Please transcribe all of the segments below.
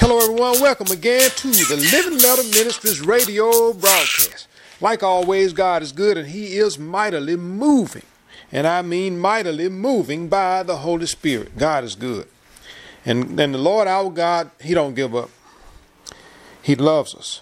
Hello everyone, welcome again to the Living Letter Ministries radio broadcast. Like always, God is good and He is mightily moving. And I mean mightily moving by the Holy Spirit. God is good. And the Lord our God, He don't give up. He loves us.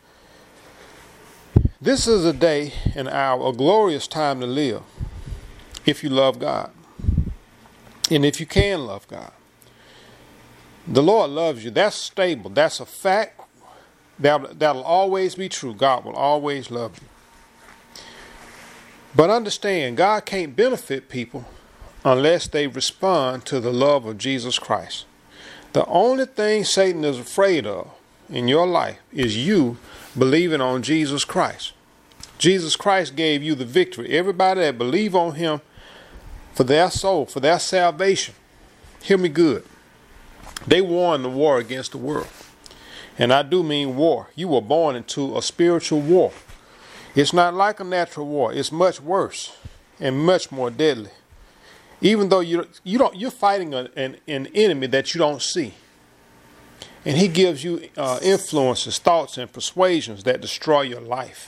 This is a day and hour, a glorious time to live if you love God. And if you can love God. The Lord loves you. That's stable. That's a fact. That'll always be true. God will always love you. But understand, God can't benefit people unless they respond to the love of Jesus Christ. The only thing Satan is afraid of in your life is you believing on Jesus Christ. Jesus Christ gave you the victory. Everybody that believe on Him for their soul, for their salvation, hear me good. They won the war against the world. And I do mean war. You were born into a spiritual war. It's not like a natural war. It's much worse and much more deadly. Even though you're fighting an enemy that you don't see. And he gives you influences, thoughts, and persuasions that destroy your life.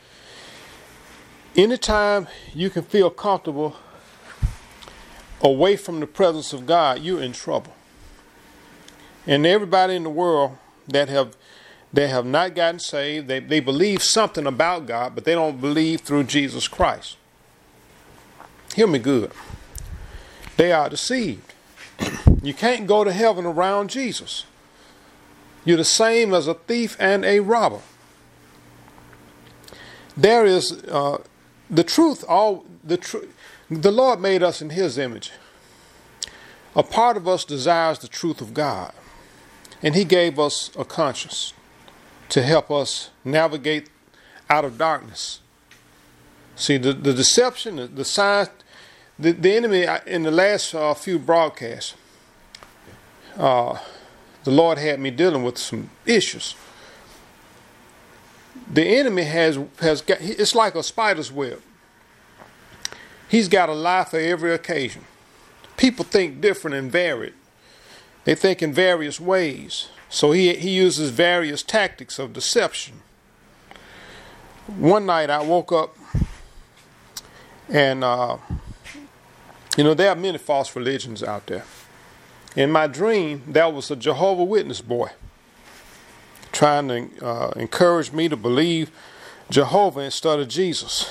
Anytime you can feel comfortable away from the presence of God, you're in trouble. And everybody in the world that have not gotten saved, they believe something about God, but they don't believe through Jesus Christ. Hear me good. They are deceived. You can't go to heaven around Jesus. You're the same as a thief and a robber. There is the truth. The Lord made us in His image. A part of us desires the truth of God. And He gave us a conscience to help us navigate out of darkness. See, the deception, the science, the enemy in the last few broadcasts, the Lord had me dealing with some issues. The enemy has got, it's like a spider's web. He's got a lie for every occasion. People think different and varied. They think in various ways. So he uses various tactics of deception. One night I woke up and, there are many false religions out there. In my dream, there was a Jehovah's Witness boy trying to encourage me to believe Jehovah instead of Jesus.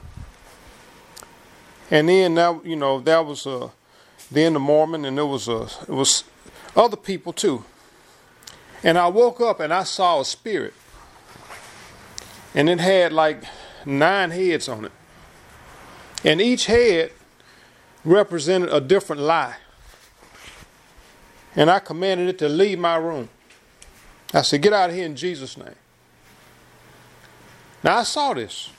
And then now, that was the end of Mormon, and it was other people too. And I woke up and I saw a spirit. And it had like 9 heads on it. And each head represented a different lie. And I commanded it to leave my room. I said, get out of here in Jesus' name. Now I saw this.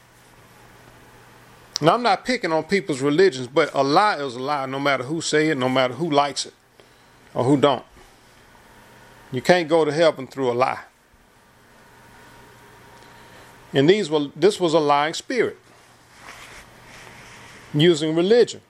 Now I'm not picking on people's religions, but a lie is a lie no matter who say it, no matter who likes it. Or who don't. You can't go to heaven through a lie. And this was a lying spirit. Using religion.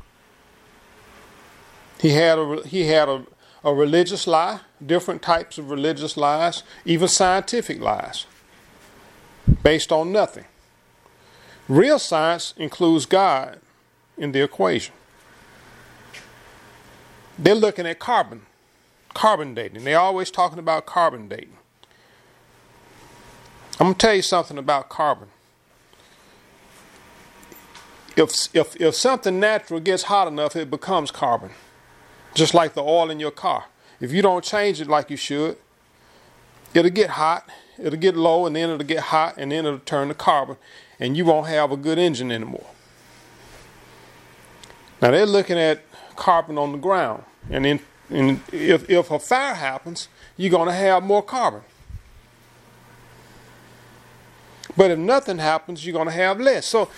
He had a religious lie, different types of religious lies, even scientific lies. Based on nothing. Real science includes God in the equation. They're looking at carbon dating. They're always talking about carbon dating. I'm going to tell you something about carbon. If something natural gets hot enough, it becomes carbon. Just like the oil in your car. If you don't change it like you should, it'll get hot, it'll get low, and then it'll get hot, and then it'll turn to carbon, and you won't have a good engine anymore. Now they're looking at carbon on the ground. And if a fire happens, you're going to have more carbon. But if nothing happens, you're going to have less. So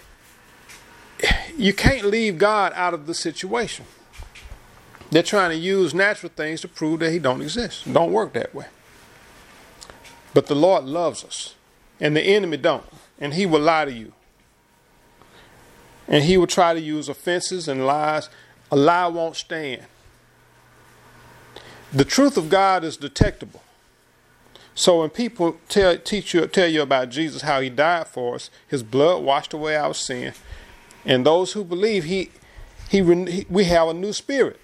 you can't leave God out of the situation. They're trying to use natural things to prove that He don't exist. It don't work that way. But the Lord loves us. And the enemy don't. And he will lie to you. And he will try to use offenses and lies. A lie won't stand. The truth of God is detectable. So when people tell you about Jesus, how he died for us, his blood washed away our sin, and those who believe we have a new spirit.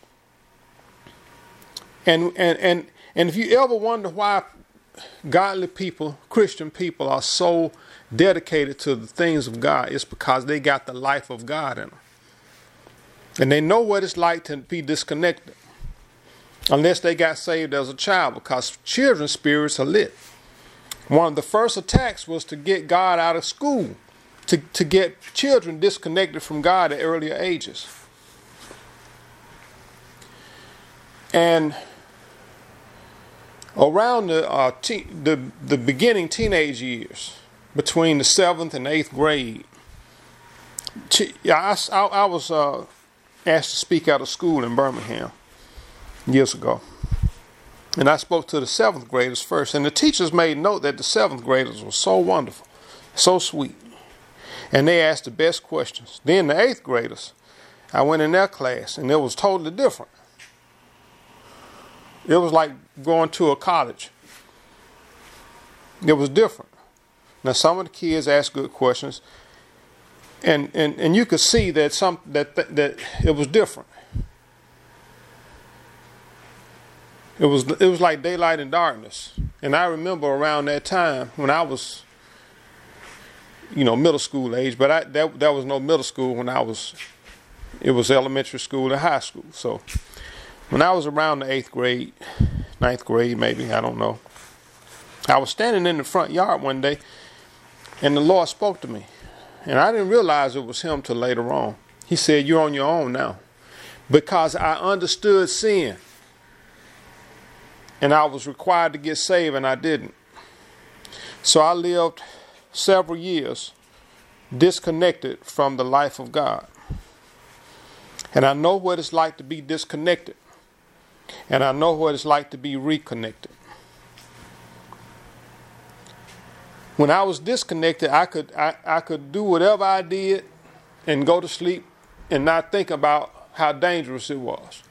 And if you ever wonder why godly people, Christian people, are so dedicated to the things of God, it's because they got the life of God in them. And they know what it's like to be disconnected. Unless they got saved as a child, because children's spirits are lit. One of the first attacks was to get God out of school, to get children disconnected from God at earlier ages. And around the beginning teenage years, between the 7th and 8th grade, I was asked to speak out of school in Birmingham years ago. And I spoke to the 7th graders first. And the teachers made note that the 7th graders were so wonderful, so sweet. And they asked the best questions. Then the 8th graders, I went in their class, and it was totally different. It was like going to a college. It was different. Now, some of the kids asked good questions, and you could see that that it was different. It was like daylight and darkness. And I remember around that time when I was, middle school age, but there was no middle school when it was elementary school and high school. So when I was around the 8th grade, 9th grade maybe, I don't know, I was standing in the front yard one day, and the Lord spoke to me. And I didn't realize it was him till later on. He said, "You're on your own now." Because I understood sin. And I was required to get saved, and I didn't. So I lived several years disconnected from the life of God. And I know what it's like to be disconnected. And I know what it's like to be reconnected. When I was disconnected, I could do whatever I did and go to sleep and not think about how dangerous it was.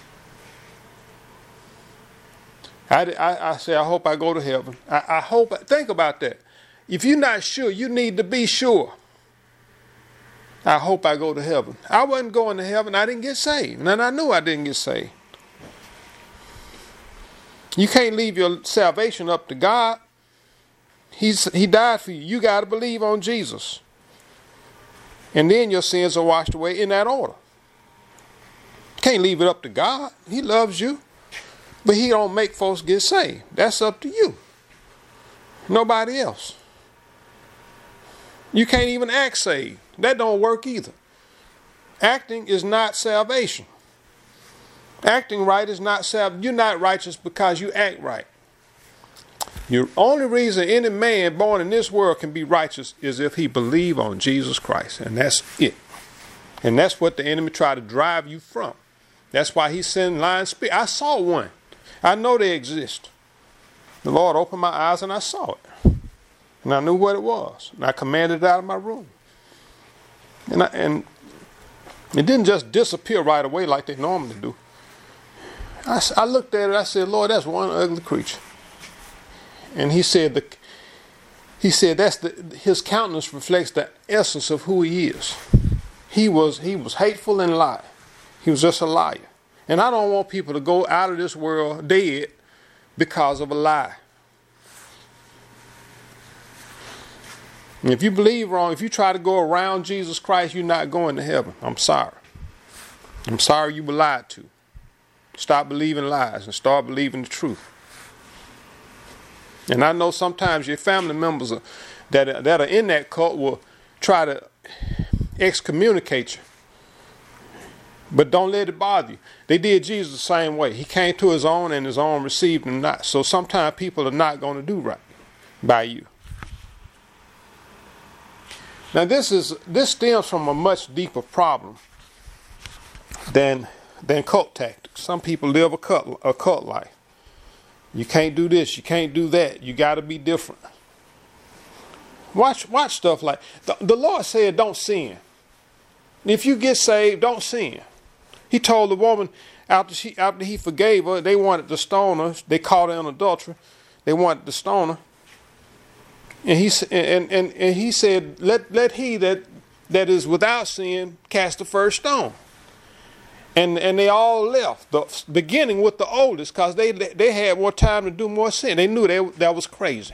I say, I hope I go to heaven. Think about that. If you're not sure, you need to be sure. I hope I go to heaven. I wasn't going to heaven. I didn't get saved. And I knew I didn't get saved. You can't leave your salvation up to God. He died for you. You got to believe on Jesus. And then your sins are washed away in that order. You can't leave it up to God. He loves you. But he don't make folks get saved. That's up to you. Nobody else. You can't even act saved. That don't work either. Acting is not salvation. Acting right is not salvation. You're not righteous because you act right. The only reason any man born in this world can be righteous is if he believe on Jesus Christ. And that's it. And that's what the enemy tried to drive you from. That's why he sent lying spirits. I saw one. I know they exist. The Lord opened my eyes and I saw it. And I knew what it was. And I commanded it out of my room. And it didn't just disappear right away like they normally do. I looked at it, I said, "Lord, that's one ugly creature." And he said his countenance reflects the essence of who he is. He was hateful and lie. He was just a liar. And I don't want people to go out of this world dead because of a lie. And if you believe wrong, if you try to go around Jesus Christ, you're not going to heaven. I'm sorry. I'm sorry you were lied to. Stop believing lies and start believing the truth. And I know sometimes your family members that are in that cult will try to excommunicate you. But don't let it bother you. They did Jesus the same way. He came to his own and his own received him not. So sometimes people are not going to do right by you. Now this stems from a much deeper problem than cult tactics. Some people live a cult life. You can't do this, you can't do that. You got to be different. Watch stuff like the Lord said, "Don't sin." If you get saved, don't sin. He told the woman after he forgave her, they wanted to stone her. They caught her in adultery. They wanted to stone her. And he said, let he that is without sin cast the first stone. And they all left, beginning with the oldest, because they had more time to do more sin. They knew that was crazy.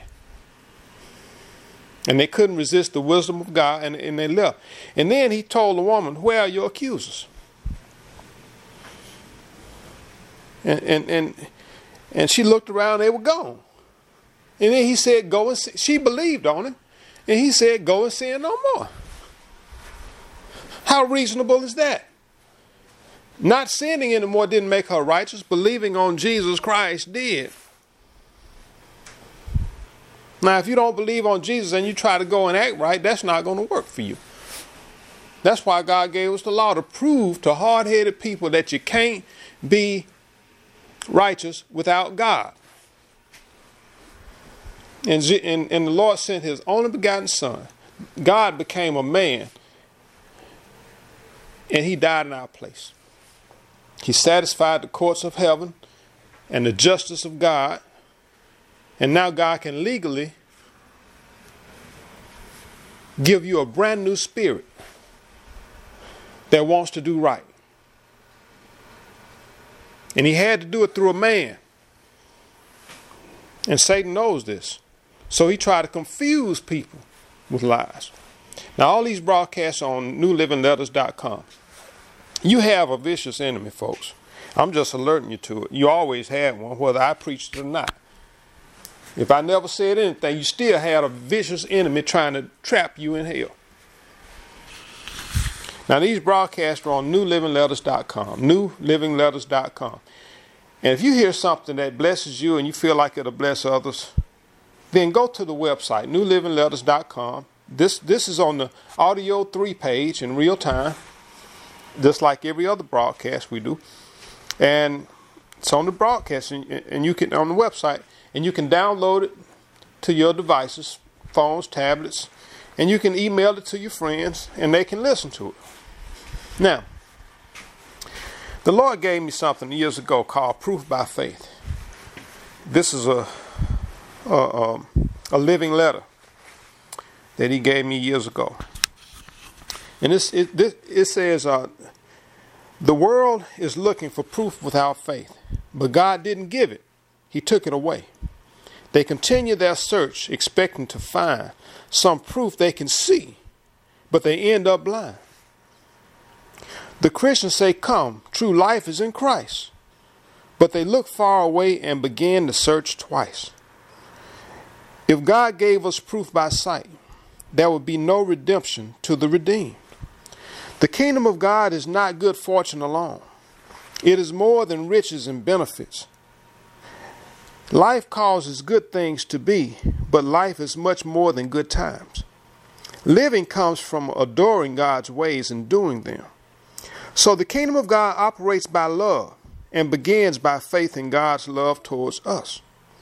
And they couldn't resist the wisdom of God, and they left. And then he told the woman, where are your accusers? And she looked around, they were gone. And then he said, go and sin. She believed on him. And he said, go and sin no more. How reasonable is that? Not sinning anymore didn't make her righteous. Believing on Jesus Christ did. Now, if you don't believe on Jesus and you try to go and act right, that's not going to work for you. That's why God gave us the law, to prove to hard-headed people that you can't be righteous without God. And the Lord sent his only begotten Son. God became a man, and he died in our place. He satisfied the courts of heaven and the justice of God. And now God can legally give you a brand new spirit that wants to do right. And he had to do it through a man. And Satan knows this. So he tried to confuse people with lies. Now, all these broadcasts on newlivingletters.com. You have a vicious enemy, folks. I'm just alerting you to it. You always had one, whether I preached it or not. If I never said anything, you still had a vicious enemy trying to trap you in hell. Now, these broadcasts are on newlivingletters.com, newlivingletters.com. And if you hear something that blesses you and you feel like it'll bless others, then go to the website, newlivingletters.com. This is on the Audio 3 page in real time, just like every other broadcast we do. And it's on the broadcast, and you can, on the website, and you can download it to your devices, phones, tablets, and you can email it to your friends, and they can listen to it. Now, the Lord gave me something years ago called Proof by Faith. This is a living letter that he gave me years ago. And it says, the world is looking for proof without faith, but God didn't give it. He took it away. They continue their search, expecting to find some proof they can see, but they end up blind. The Christians say, come, true life is in Christ. But they look far away and begin to search twice. If God gave us proof by sight, there would be no redemption to the redeemed. The kingdom of God is not good fortune alone. It is more than riches and benefits. Life causes good things to be, but life is much more than good times. Living comes from adoring God's ways and doing them. So the kingdom of God operates by love and begins by faith in God's love towards us.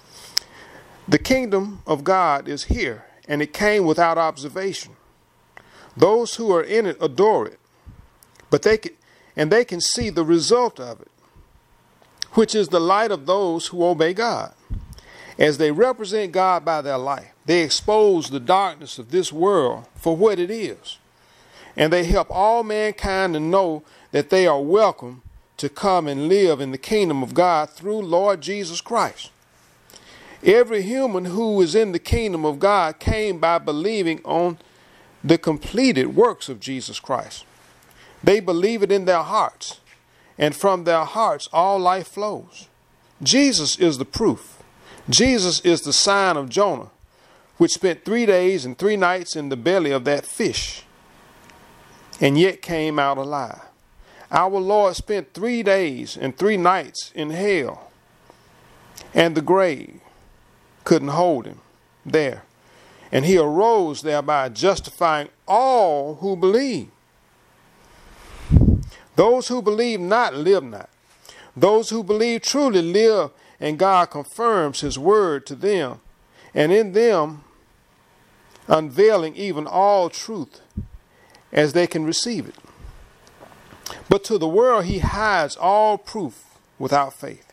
The kingdom of God is here, and it came without observation. Those who are in it adore it, but they can see the result of it, which is the light of those who obey God. As they represent God by their life, they expose the darkness of this world for what it is, and they help all mankind to know that they are welcome to come and live in the kingdom of God through Lord Jesus Christ. Every human who is in the kingdom of God came by believing on the completed works of Jesus Christ. They believe it in their hearts, and from their hearts all life flows. Jesus is the proof. Jesus is the sign of Jonah, which spent 3 days and 3 nights in the belly of that fish, and yet came out alive. Our Lord spent 3 days and 3 nights in hell, and the grave couldn't hold him there. And he arose thereby, justifying all who believe. Those who believe not live not. Those who believe truly live, and God confirms his word to them, and in them unveiling even all truth as they can receive it. But to the world he hides all proof without faith.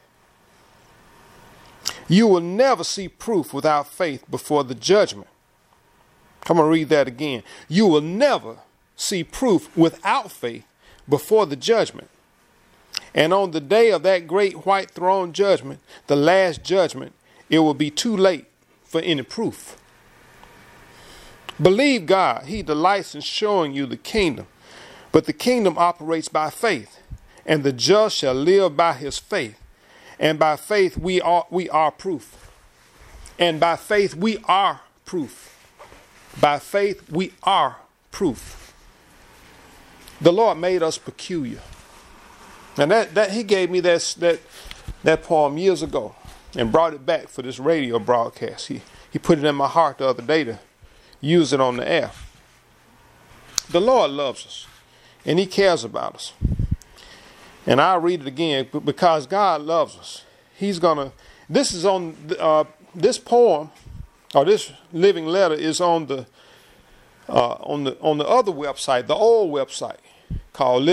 You will never see proof without faith before the judgment. Come on, read that again. You will never see proof without faith before the judgment. And on the day of that great white throne judgment, the last judgment, it will be too late for any proof. Believe God. He delights in showing you the kingdom. But the kingdom operates by faith, and the just shall live by his faith. And by faith we are proof. And by faith we are proof. By faith we are proof. The Lord made us peculiar. And that he gave me that poem years ago and brought it back for this radio broadcast. He put it in my heart the other day to use it on the air. The Lord loves us and he cares about us. And I'll read it again because God loves us. This is on this poem, or this living letter is on the other website, the old website called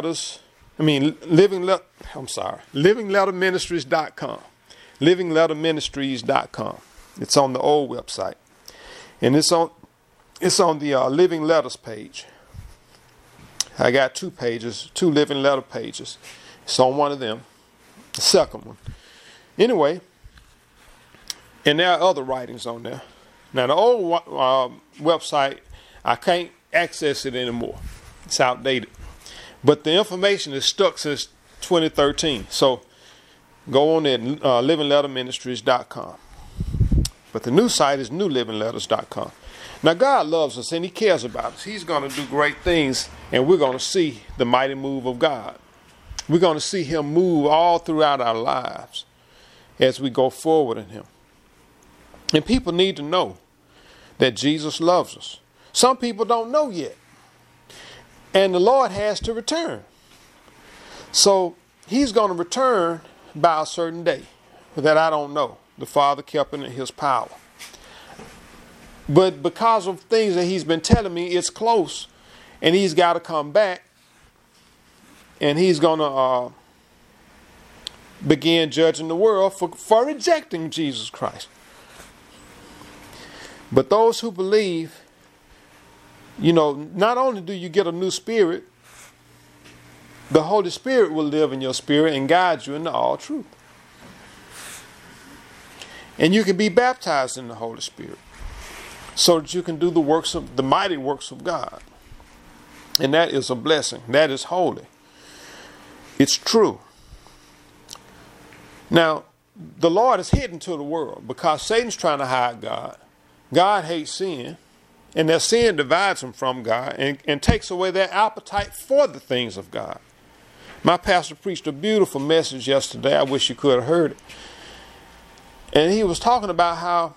livingletterministries.com. livingletterministries.com. It's on the old website. And it's on the Living Letters page. I got 2 pages, 2 living letter pages. It's on one of them, the second one. Anyway, and there are other writings on there. Now, the old website, I can't access it anymore. It's outdated. But the information is stuck since 2013. So go on there, livingletterministries.com. But the new site is newlivingletters.com. Now, God loves us and he cares about us. He's going to do great things, and we're going to see the mighty move of God. We're going to see him move all throughout our lives as we go forward in him. And people need to know that Jesus loves us. Some people don't know yet. And the Lord has to return. So he's going to return by a certain day that I don't know. The Father kept it in his power. But because of things that he's been telling me, it's close. And he's got to come back. And he's going to begin judging the world for rejecting Jesus Christ. But those who believe, not only do you get a new spirit, the Holy Spirit will live in your spirit and guide you into all truth. And you can be baptized in the Holy Spirit so that you can do the mighty works of God. And that is a blessing. That is holy. It's true. Now, the Lord is hidden to the world because Satan's trying to hide God. God hates sin, and that sin divides him from God and takes away their appetite for the things of God. My pastor preached a beautiful message yesterday. I wish you could have heard it. And he was talking about how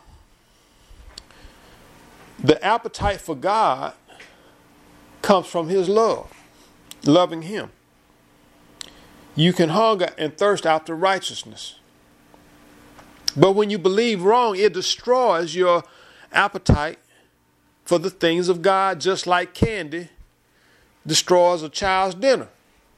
the appetite for God comes from his love, loving him. You can hunger and thirst after righteousness. But when you believe wrong, it destroys your appetite for the things of God, just like candy destroys a child's dinner.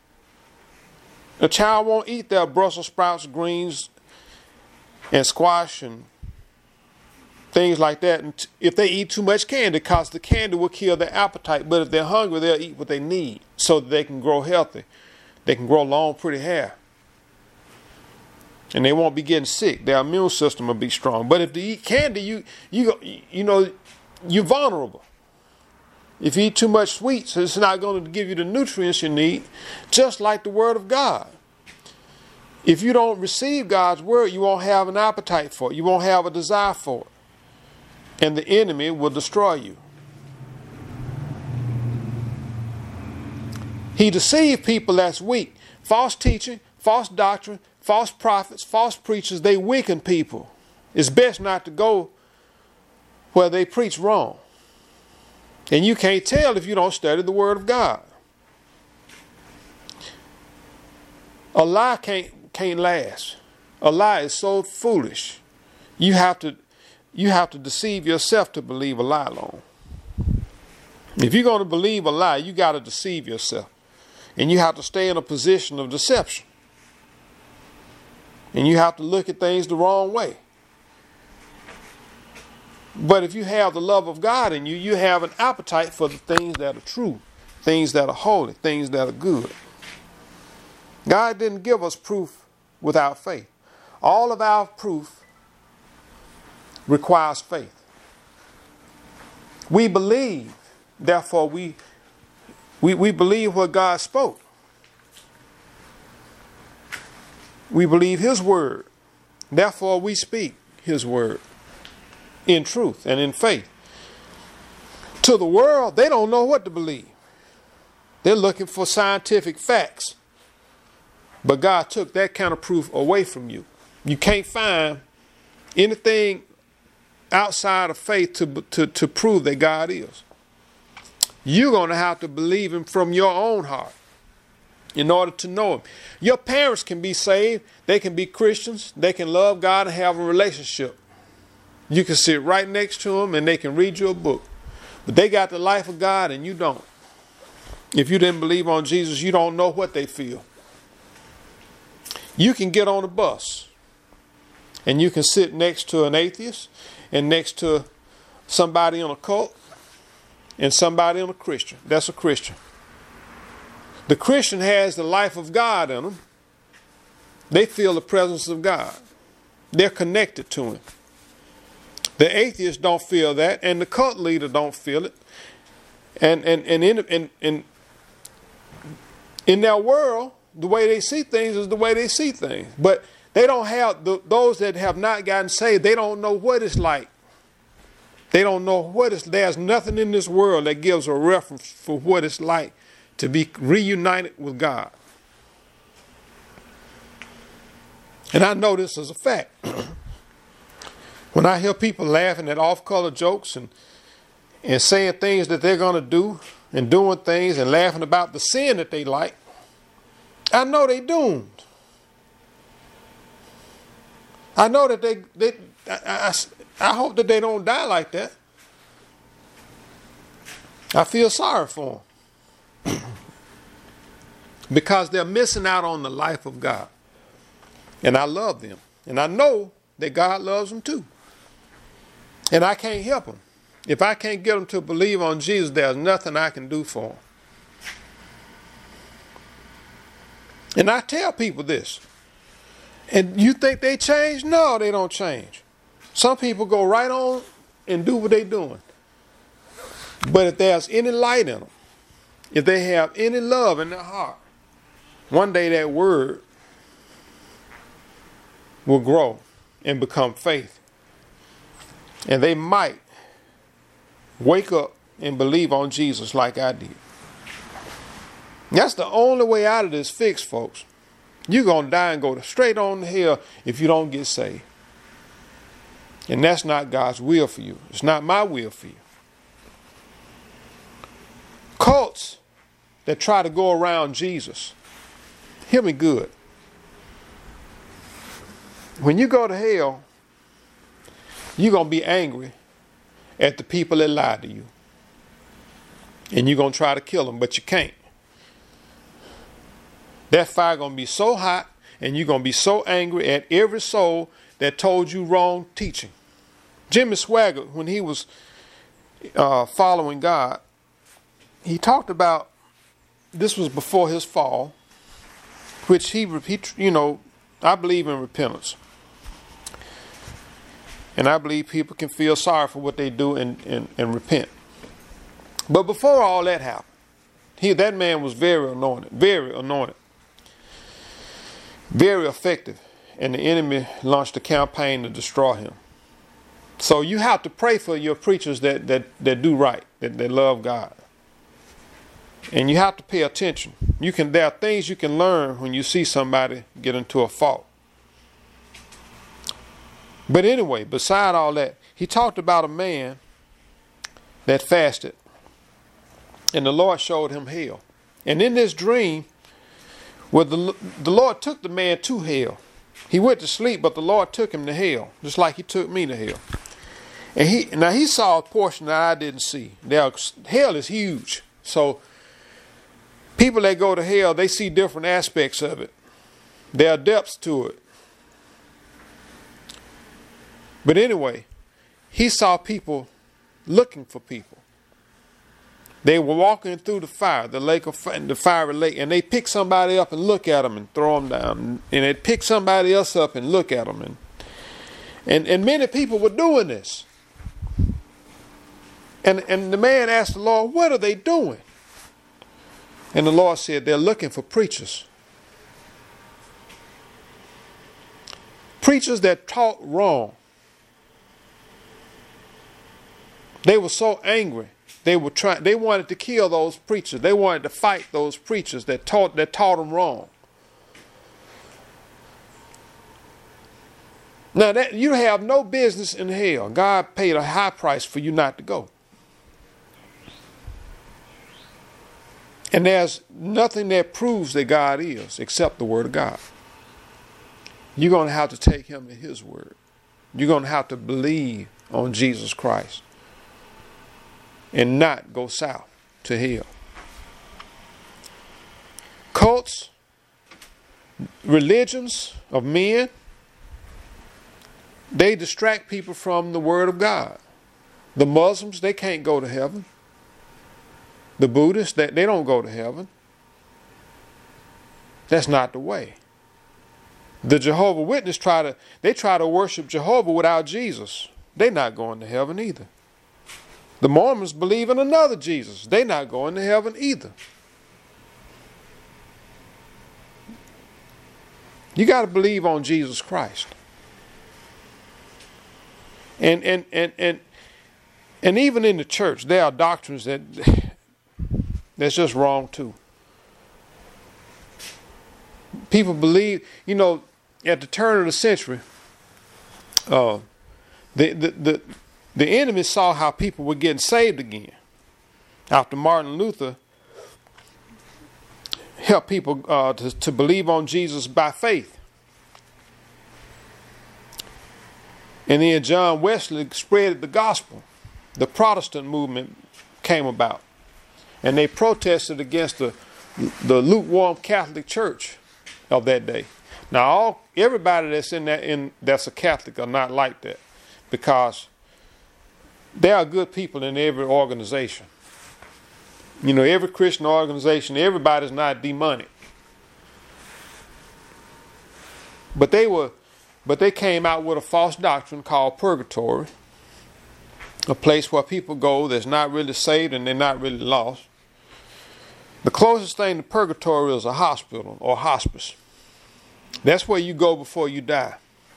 A child won't eat their Brussels sprouts, greens, and squash and things like that. And if they eat too much candy, because the candy will kill their appetite. But if they're hungry, they'll eat what they need so that they can grow healthy. They can grow long, pretty hair. And they won't be getting sick. Their immune system will be strong. But if they eat candy, you're vulnerable. If you eat too much sweets, it's not going to give you the nutrients you need, just like the Word of God. If you don't receive God's Word, you won't have an appetite for it. You won't have a desire for it. And the enemy will destroy you. He deceived people that's weak. False teaching, false doctrine, false prophets, false preachers, they weaken people. It's best not to go where they preach wrong. And you can't tell if you don't study the Word of God. A lie can't last. A lie is so foolish. You have to deceive yourself to believe a lie long. If you're going to believe a lie, you got to deceive yourself. And you have to stay in a position of deception. And you have to look at things the wrong way. But if you have the love of God in you, you have an appetite for the things that are true, things that are holy, things that are good. God didn't give us proof without faith. All of our proof requires faith. We believe, therefore we believe what God spoke. We believe His word, therefore we speak His word in truth and in faith. To the world, they don't know what to believe. They're looking for scientific facts. But God took that kind of proof away from you. You can't find anything outside of faith to prove that God is. You're going to have to believe Him from your own heart in order to know Him. Your parents can be saved. They can be Christians. They can love God and have a relationship. You can sit right next to them and they can read you a book. But they got the life of God and you don't. If you didn't believe on Jesus, you don't know what they feel. You can get on a bus and you can sit next to an atheist and next to somebody in a cult and somebody in a Christian. That's a Christian. The Christian has the life of God in them. They feel the presence of God. They're connected to Him. The atheists don't feel that, and the cult leader don't feel it. And in their world, the way they see things is the way they see things. But they don't have, those that have not gotten saved, they don't know what it's like. They don't know what it's, there's nothing in this world that gives a reference for what it's like to be reunited with God. And I know this as a fact. When I hear people laughing at off-color jokes and saying things that they're going to do and doing things and laughing about the sin that they like, I know they doomed. I know that I hope that they don't die like that. I feel sorry for them. Because they're missing out on the life of God. And I love them. And I know that God loves them too. And I can't help them. If I can't get them to believe on Jesus, there's nothing I can do for them. And I tell people this. And you think they change? No, they don't change. Some people go right on and do what they're doing. But if there's any light in them, if they have any love in their heart, one day that word will grow and become faith. And they might wake up and believe on Jesus like I did. That's the only way out of this fix, folks. You're going to die and go straight on to hell if you don't get saved. And that's not God's will for you. It's not my will for you. Cults that try to go around Jesus, hear me good. When you go to hell, you're going to be angry at the people that lied to you. And you're going to try to kill them, but you can't. That fire going to be so hot, and you're going to be so angry at every soul that told you wrong teaching. Jimmy Swaggart, when he was following God, he talked about, this was before his fall, which he I believe in repentance. And I believe people can feel sorry for what they do and repent. But before all that happened, that man was very anointed, very effective. And the enemy launched a campaign to destroy him. So you have to pray for your preachers that do right, that love God. And you have to pay attention. There are things you can learn when you see somebody get into a fault. But anyway, beside all that, he talked about a man that fasted. And the Lord showed him hell. And in this dream, the Lord took the man to hell. He went to sleep, but the Lord took him to hell, just like He took me to hell. And he saw a portion that I didn't see. Hell is huge. So people that go to hell, they see different aspects of it. There are depths to it. But anyway, he saw people looking for people. They were walking through the fire, the fiery lake, and they pick somebody up and look at them and throw them down. And they'd pick somebody else up and look at them. And many people were doing this. And the man asked the Lord, what are they doing? And the Lord said, they're looking for preachers. Preachers that taught wrong. They were so angry. They wanted to kill those preachers. They wanted to fight those preachers that taught them wrong. Now that you have no business in hell. God paid a high price for you not to go. And there's nothing that proves that God is except the Word of God. You're going to have to take Him at His word. You're going to have to believe on Jesus Christ and not go south to hell. Cults, religions of men, they distract people from the Word of God. The Muslims, they can't go to heaven. The Buddhists, they don't go to heaven. That's not the way. The Jehovah's Witnesses try to worship Jehovah without Jesus. They're not going to heaven either. The Mormons believe in another Jesus. They're not going to heaven either. You got to believe on Jesus Christ. And even in the church, there are doctrines that's just wrong too. People believe, at the turn of the century, the enemy saw how people were getting saved again. After Martin Luther helped people to believe on Jesus by faith. And then John Wesley spread the gospel. The Protestant movement came about. And they protested against the lukewarm Catholic Church of that day. Now, everybody that's a Catholic are not like that, because there are good people in every organization. Every Christian organization, everybody's not demonic. But they came out with a false doctrine called purgatory, a place where people go that's not really saved and they're not really lost. The closest thing to purgatory is a hospital or hospice. That's where you go before you die,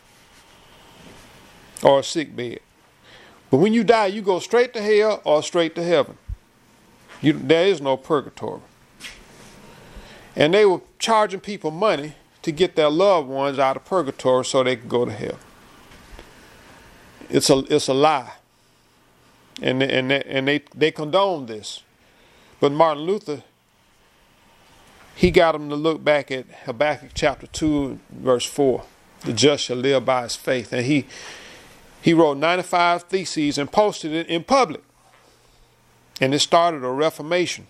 or a sick bed. But when you die, you go straight to hell or straight to heaven. There is no purgatory. And they were charging people money to get their loved ones out of purgatory so they could go to hell. It's a lie. And they condone this. But Martin Luther, he got them to look back at Habakkuk chapter 2, verse 4. The just shall live by his faith. And he wrote 95 theses and posted it in public. And it started a reformation.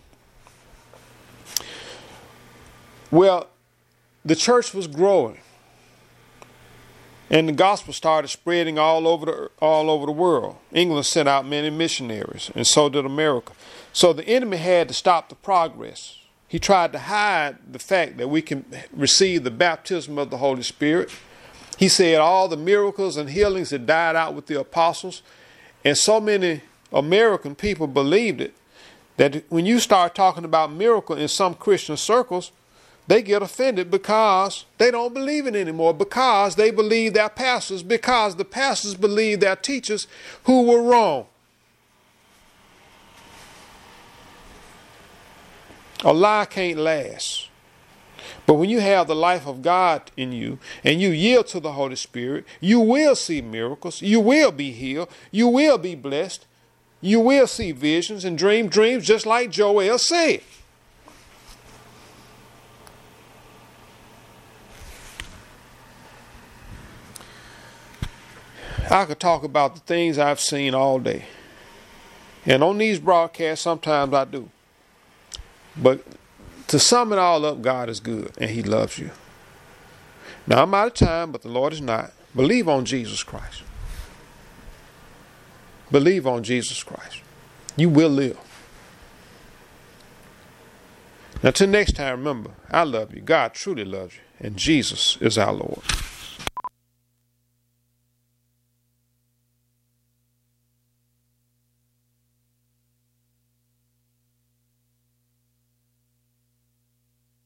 Well, the church was growing. And the gospel started spreading all over the world. England sent out many missionaries, and so did America. So the enemy had to stop the progress. He tried to hide the fact that we can receive the baptism of the Holy Spirit. He said all the miracles and healings that died out with the apostles. And so many American people believed it that when you start talking about miracle in some Christian circles, they get offended because they don't believe it anymore, because they believe their pastors, because the pastors believe their teachers who were wrong. A lie can't last. But when you have the life of God in you and you yield to the Holy Spirit, you will see miracles. You will be healed. You will be blessed. You will see visions and dream dreams, just like Joel said. I could talk about the things I've seen all day. And on these broadcasts, sometimes I do. But to sum it all up, God is good and He loves you. Now, I'm out of time, but the Lord is not. Believe on Jesus Christ. Believe on Jesus Christ. You will live. Now, till next time, remember, I love you. God truly loves you. And Jesus is our Lord.